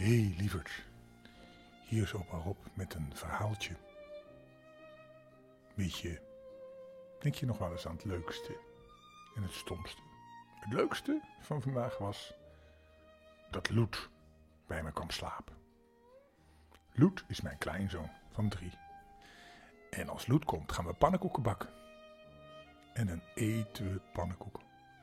Hé, lieverd. Hier is opa Rob met een verhaaltje. Weet je, denk je nog wel eens aan het leukste en het stomste? Het leukste van vandaag was dat Loet bij me kwam slapen. Loet is mijn kleinzoon van 3. En als Loet komt gaan we pannenkoeken bakken. En dan eten we pannenkoeken.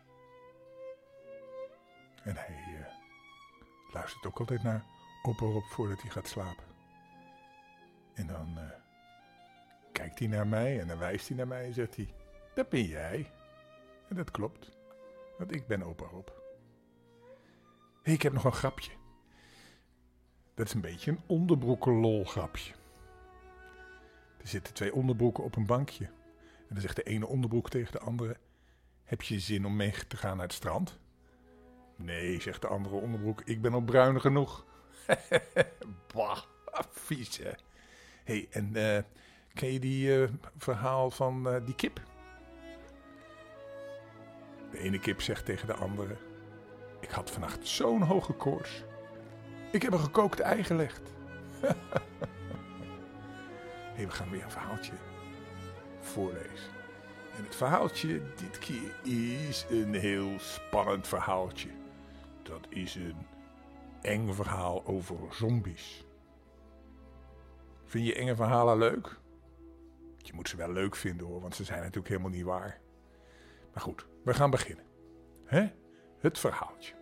En hij luistert ook altijd naar opa Rob voordat hij gaat slapen. En dan kijkt hij naar mij en dan wijst hij naar mij en zegt hij: dat ben jij. En dat klopt, want ik ben opa Rob. Hé, ik heb nog een grapje. Dat is een beetje een onderbroekenlol grapje. Er zitten 2 onderbroeken op een bankje. En dan zegt de ene onderbroek tegen de andere: heb je zin om mee te gaan naar het strand? Nee, zegt de andere onderbroek, ik ben al bruin genoeg. Bah, vies hè. Hé, en ken je die verhaal van die kip? De ene kip zegt tegen de andere: ik had vannacht zo'n hoge koorts. Ik heb een gekookt ei gelegd. Hé, we gaan weer een verhaaltje voorlezen. En het verhaaltje dit keer is een heel spannend verhaaltje. Dat is een eng verhaal over zombies. Vind je enge verhalen leuk? Je moet ze wel leuk vinden hoor, want ze zijn natuurlijk helemaal niet waar. Maar goed, we gaan beginnen. Het verhaaltje.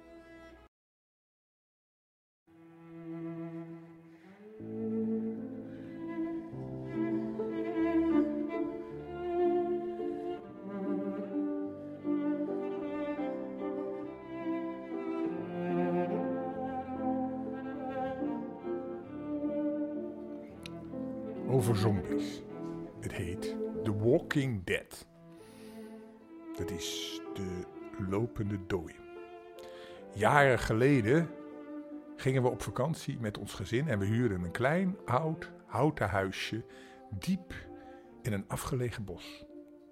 Over zombies. Het heet The Walking Dead. Dat is de lopende dooi. Jaren geleden gingen we op vakantie met ons gezin en we huurden een klein oud houten huisje diep in een afgelegen bos.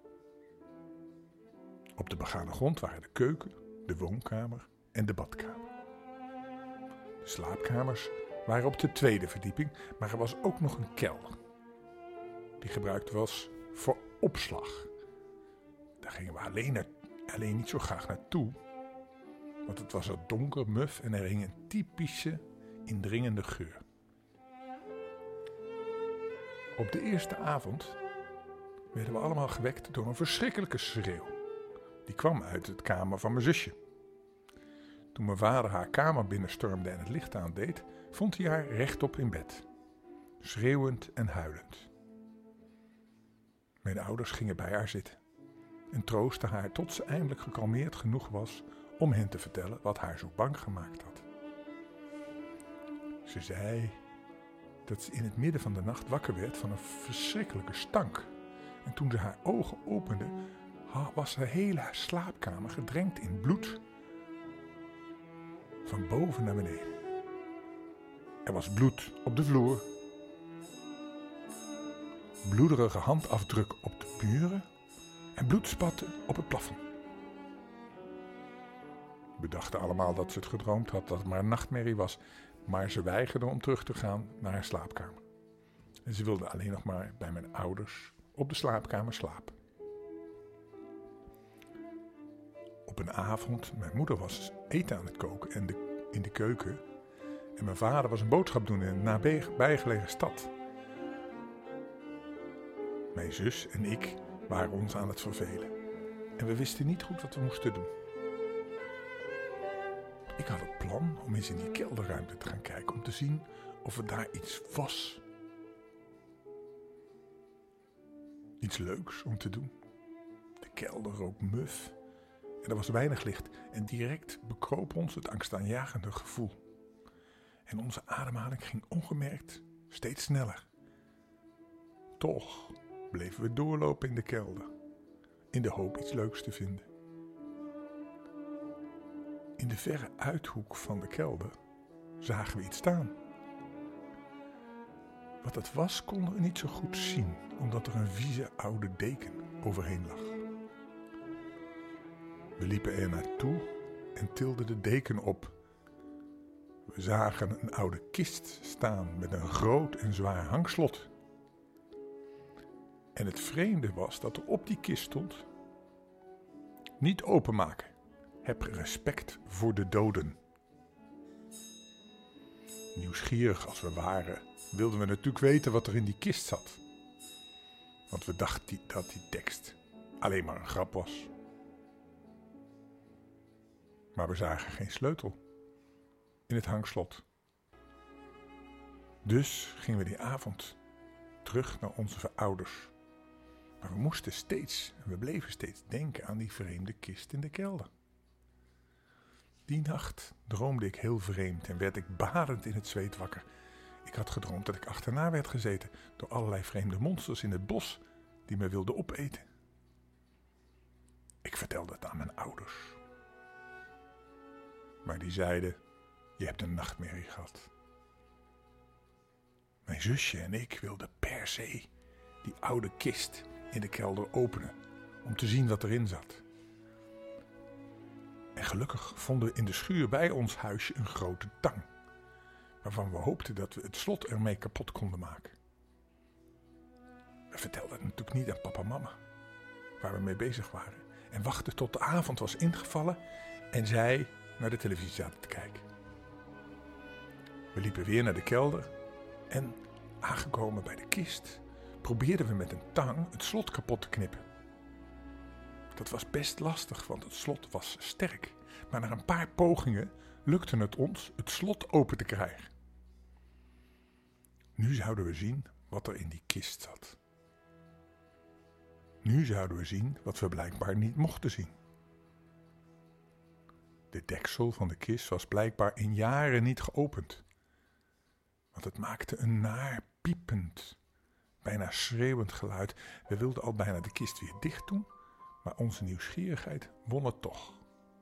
Op de begane grond waren de keuken, de woonkamer en de badkamer. De slaapkamers waren op de 2e verdieping, maar er was ook nog een kelder. Die gebruikt was voor opslag. Daar gingen we alleen niet zo graag naartoe. Want het was er donker, muf en er hing een typische, indringende geur. Op de eerste avond werden we allemaal gewekt door een verschrikkelijke schreeuw. Die kwam uit de kamer van mijn zusje. Toen mijn vader haar kamer binnenstormde en het licht aandeed, vond hij haar rechtop in bed. Schreeuwend en huilend. Mijn ouders gingen bij haar zitten en troostten haar tot ze eindelijk gekalmeerd genoeg was om hen te vertellen wat haar zo bang gemaakt had. Ze zei dat ze in het midden van de nacht wakker werd van een verschrikkelijke stank. En toen ze haar ogen opende, was haar hele slaapkamer gedrenkt in bloed. Van boven naar beneden. Er was bloed op de vloer. Bloederige handafdruk op de muren en bloedspatten op het plafond. We dachten allemaal dat ze het gedroomd had, dat het maar een nachtmerrie was, maar ze weigerde om terug te gaan naar haar slaapkamer. En ze wilde alleen nog maar bij mijn ouders op de slaapkamer slapen. Op een avond, mijn moeder was eten aan het koken in de keuken en mijn vader was een boodschap doen in een nabijgelegen stad. Mijn zus en ik waren ons aan het vervelen. En we wisten niet goed wat we moesten doen. Ik had het plan om eens in die kelderruimte te gaan kijken. Om te zien of er daar iets was. Iets leuks om te doen. De kelder rook muf. En er was weinig licht. En direct bekroop ons het angstaanjagende gevoel. En onze ademhaling ging ongemerkt steeds sneller. Toch bleven we doorlopen in de kelder, in de hoop iets leuks te vinden. In de verre uithoek van de kelder zagen we iets staan. Wat het was konden we niet zo goed zien, omdat er een vieze oude deken overheen lag. We liepen er naartoe en tilden de deken op. We zagen een oude kist staan met een groot en zwaar hangslot. En het vreemde was dat er op die kist stond: niet openmaken. Heb respect voor de doden. Nieuwsgierig als we waren, wilden we natuurlijk weten wat er in die kist zat. Want we dachten dat die tekst alleen maar een grap was. Maar we zagen geen sleutel in het hangslot. Dus gingen we die avond terug naar onze ouders. Maar we bleven steeds denken aan die vreemde kist in de kelder. Die nacht droomde ik heel vreemd en werd ik badend in het zweet wakker. Ik had gedroomd dat ik achterna werd gezeten door allerlei vreemde monsters in het bos die me wilden opeten. Ik vertelde het aan mijn ouders. Maar die zeiden: je hebt een nachtmerrie gehad. Mijn zusje en ik wilden per se die oude kist in de kelder openen om te zien wat erin zat. En gelukkig vonden we in de schuur bij ons huisje een grote tang, waarvan we hoopten dat we het slot ermee kapot konden maken. We vertelden het natuurlijk niet aan papa en mama, waar we mee bezig waren, en wachten tot de avond was ingevallen en zij naar de televisie zaten te kijken. We liepen weer naar de kelder en, aangekomen bij de kist, probeerden we met een tang het slot kapot te knippen. Dat was best lastig, want het slot was sterk. Maar na een paar pogingen lukte het ons het slot open te krijgen. Nu zouden we zien wat er in die kist zat. Nu zouden we zien wat we blijkbaar niet mochten zien. De deksel van de kist was blijkbaar in jaren niet geopend. Want het maakte een naar piepend, bijna schreeuwend geluid. We wilden al bijna de kist weer dicht doen, maar onze nieuwsgierigheid won het toch.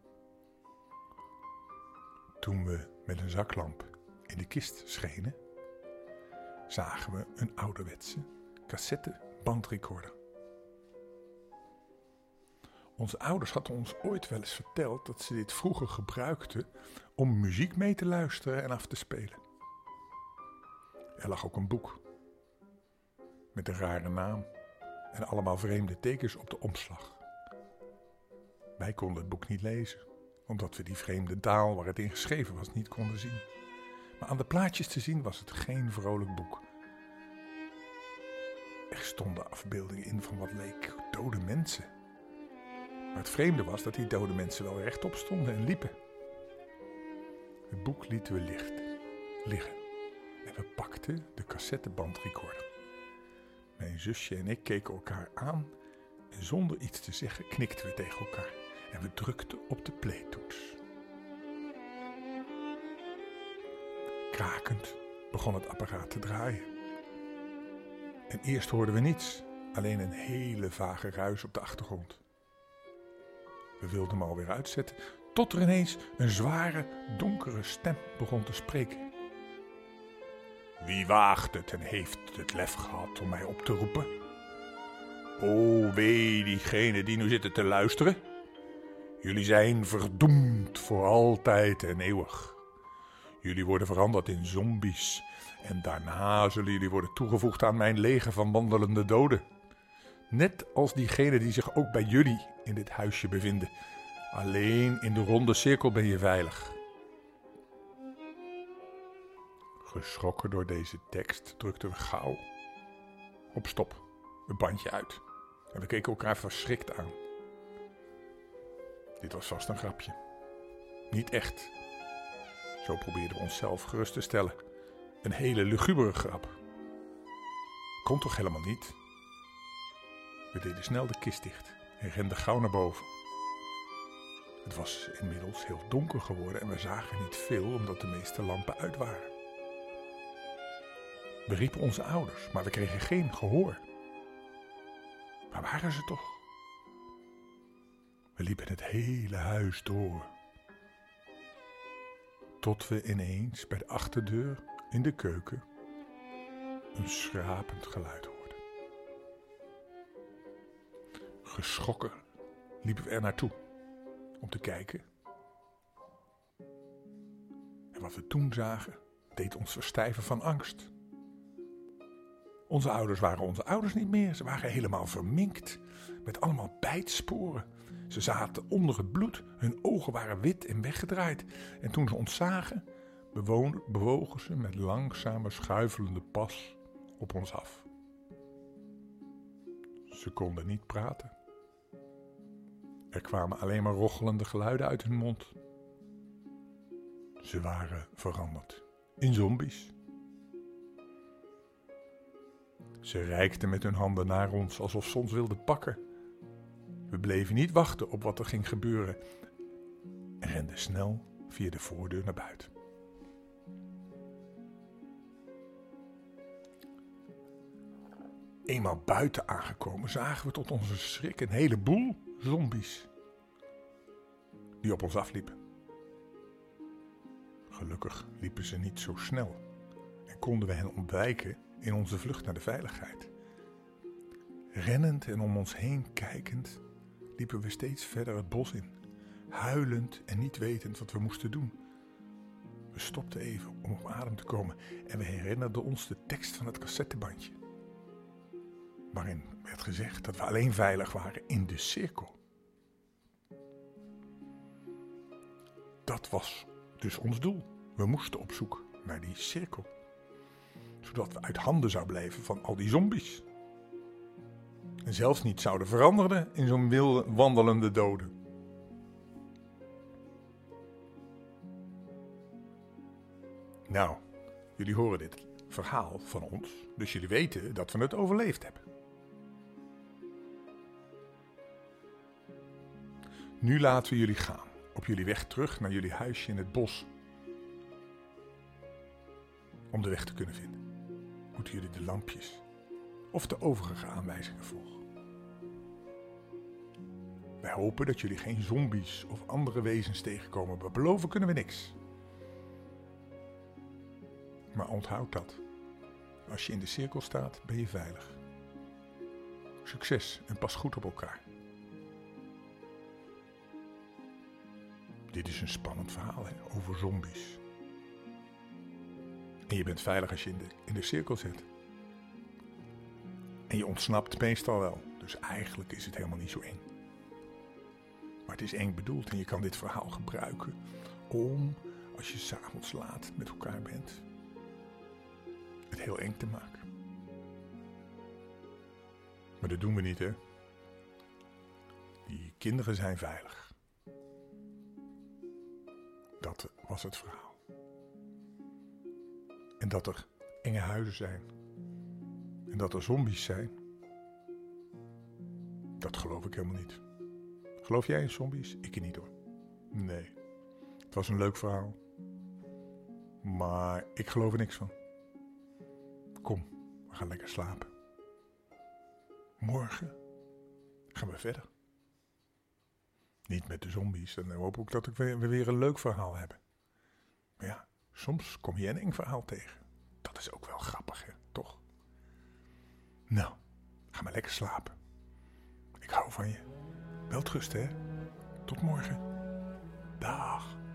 Toen we met een zaklamp in de kist schenen, zagen we een ouderwetse cassettebandrecorder. Onze ouders hadden ons ooit wel eens verteld dat ze dit vroeger gebruikten om muziek mee te luisteren en af te spelen. Er lag ook een boek met een rare naam en allemaal vreemde tekens op de omslag. Wij konden het boek niet lezen, omdat we die vreemde taal waar het in geschreven was niet konden zien. Maar aan de plaatjes te zien was het geen vrolijk boek. Er stonden afbeeldingen in van wat leek dode mensen. Maar het vreemde was dat die dode mensen wel rechtop stonden en liepen. Het boek lieten we liggen en we pakten de cassettebandrecorder. Mijn zusje en ik keken elkaar aan en zonder iets te zeggen knikten we tegen elkaar en we drukten op de playtoets. Krakend begon het apparaat te draaien. En eerst hoorden we niets, alleen een hele vage ruis op de achtergrond. We wilden hem alweer uitzetten, tot er ineens een zware, donkere stem begon te spreken. Wie waagt het en heeft het lef gehad om mij op te roepen? O wee diegenen die nu zitten te luisteren. Jullie zijn verdoemd voor altijd en eeuwig. Jullie worden veranderd in zombies en daarna zullen jullie worden toegevoegd aan mijn leger van wandelende doden. Net als diegenen die zich ook bij jullie in dit huisje bevinden. Alleen in de ronde cirkel ben je veilig. Geschrokken door deze tekst drukten we gauw op stop, het bandje uit. En we keken elkaar verschrikt aan. Dit was vast een grapje. Niet echt. Zo probeerden we onszelf gerust te stellen. Een hele lugubere grap. Kon toch helemaal niet? We deden snel de kist dicht en renden gauw naar boven. Het was inmiddels heel donker geworden en we zagen niet veel omdat de meeste lampen uit waren. We riepen onze ouders, maar we kregen geen gehoor. Waar waren ze toch? We liepen het hele huis door. Tot we ineens bij de achterdeur in de keuken een schrapend geluid hoorden. Geschrokken liepen we er naartoe om te kijken. En wat we toen zagen, deed ons verstijven van angst. Onze ouders waren onze ouders niet meer. Ze waren helemaal verminkt, met allemaal bijtsporen. Ze zaten onder het bloed, hun ogen waren wit en weggedraaid. En toen ze ons zagen, bewogen ze met langzame schuifelende pas op ons af. Ze konden niet praten. Er kwamen alleen maar rochelende geluiden uit hun mond. Ze waren veranderd in zombies. Ze reikten met hun handen naar ons alsof ze ons wilden pakken. We bleven niet wachten op wat er ging gebeuren en renden snel via de voordeur naar buiten. Eenmaal buiten aangekomen zagen we tot onze schrik een heleboel zombies die op ons afliepen. Gelukkig liepen ze niet zo snel en konden we hen ontwijken in onze vlucht naar de veiligheid. Rennend en om ons heen kijkend liepen we steeds verder het bos in, huilend en niet wetend wat we moesten doen. We stopten even om op adem te komen en we herinnerden ons de tekst van het cassettebandje, waarin werd gezegd dat we alleen veilig waren in de cirkel. Dat was dus ons doel. We moesten op zoek naar die cirkel, zodat we uit handen zouden blijven van al die zombies. En zelfs niet zouden veranderen in zo'n wilde wandelende doden. Nou, jullie horen dit verhaal van ons, dus jullie weten dat we het overleefd hebben. Nu laten we jullie gaan, op jullie weg terug naar jullie huisje in het bos. Om de weg te kunnen vinden, moeten jullie de lampjes of de overige aanwijzingen volgen. Wij hopen dat jullie geen zombies of andere wezens tegenkomen, maar beloven kunnen we niks. Maar onthoud dat. Als je in de cirkel staat, ben je veilig. Succes en pas goed op elkaar. Dit is een spannend verhaal over zombies. En je bent veilig als je in de cirkel zit. En je ontsnapt meestal wel. Dus eigenlijk is het helemaal niet zo eng. Maar het is eng bedoeld en je kan dit verhaal gebruiken om, als je 's avonds laat met elkaar bent, het heel eng te maken. Maar dat doen we niet, hè. Die kinderen zijn veilig. Dat was het verhaal. En dat er enge huizen zijn. En dat er zombies zijn. Dat geloof ik helemaal niet. Geloof jij in zombies? Ik niet hoor. Nee. Het was een leuk verhaal. Maar ik geloof er niks van. Kom, we gaan lekker slapen. Morgen gaan we verder. Niet met de zombies. Dan hoop ik dat we weer een leuk verhaal hebben. Maar ja, soms kom je een eng verhaal tegen. Dat is ook wel grappig, hè? Toch? Nou, ga maar lekker slapen. Ik hou van je. Welterusten, hè? Tot morgen. Dag.